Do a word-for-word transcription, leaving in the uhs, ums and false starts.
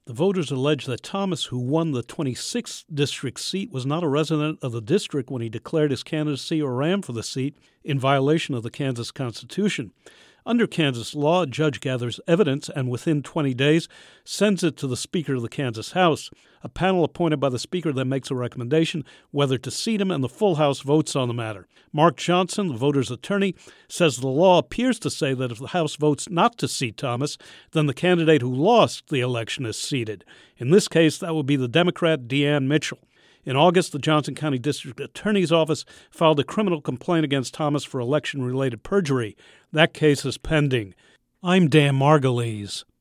The voters allege that Thomas, who won the twenty-sixth district seat, was not a resident of the district when he declared his candidacy or ran for the seat, in violation of the Kansas Constitution. Under Kansas law, a judge gathers evidence and within twenty days sends it to the Speaker of the Kansas House. A panel appointed by the Speaker then makes a recommendation whether to seat him, and the full House votes on the matter. Mark Johnson, the voter's attorney, says the law appears to say that if the House votes not to seat Thomas, then the candidate who lost the election is seated. In this case, that would be the Democrat Deanne Mitchell. In August, the Johnson County District Attorney's Office filed a criminal complaint against Thomas for election-related perjury. That case is pending. I'm Dan Margulies.